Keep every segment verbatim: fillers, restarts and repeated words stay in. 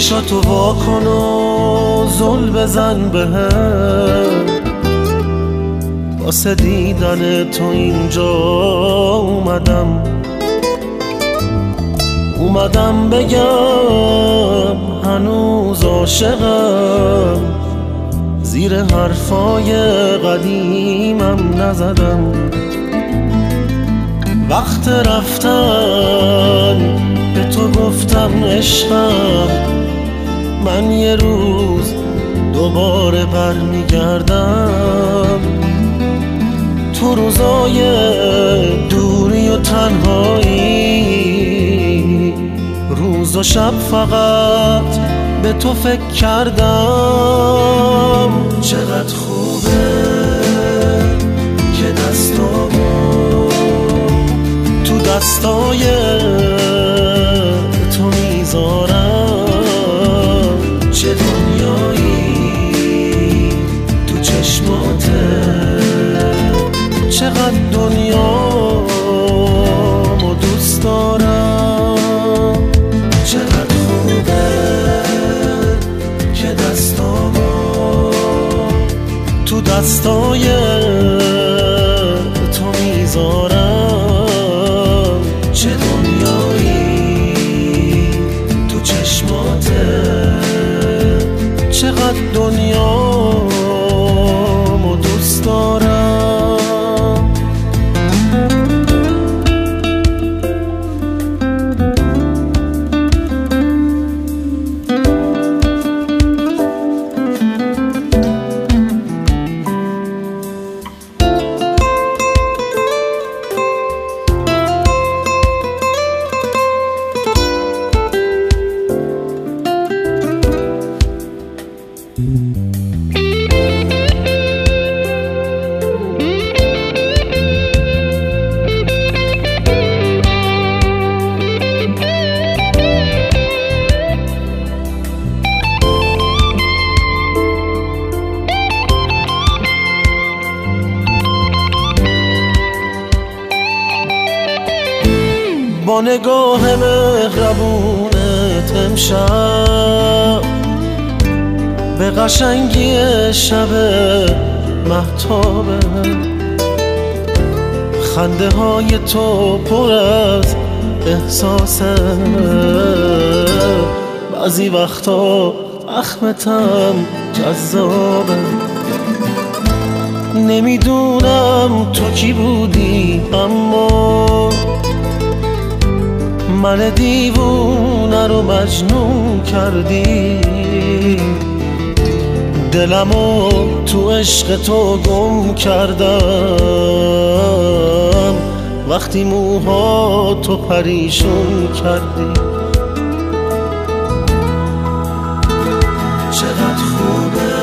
چشاتو واکن و زل بزن بهم، واسه دیدن تو اینجا اومدم. اومدم بگم هنوز عاشقم، زیر حرفای قدیمم نزدم. وقت رفتن به تو گفتم عشقم، من یه روز دوباره برمیگردم. تو روزای دوری و تنهایی، روز و شب فقط به تو فکر کردم. چقدر خوبه که دستامو تو دستای تو میذارم. چه دنیایی تو چشماته، چقدر دنیامو دوست دارم. چقدر خوبه که دستامو تو دستای تو میذارم. چه دنیایی تو چشماته، چقدر دنیامو دوست دارم. با نگاه مهربونت امشب به قشنگی شب مهتابه. خنده های تو پر از احساسه، بعضی وقتا اخمتم جذابه. نمیدونم تو کی بودی، اما من دیوونه رو مجنون کردی. دلمو تو عشق تو گم کردم، وقتی موها تو پریشون کردی. چقدر خوبه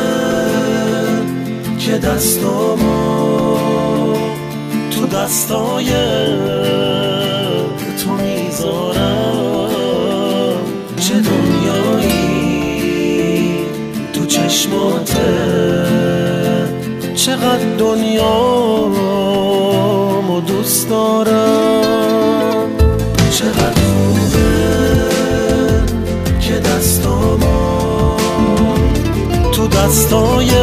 که دستامو تو دستای تو میذارم. چه دنیایی تو چشماته، چقدر دنیامو دوست دارم. چقدر خوبه که دستامو تو دستای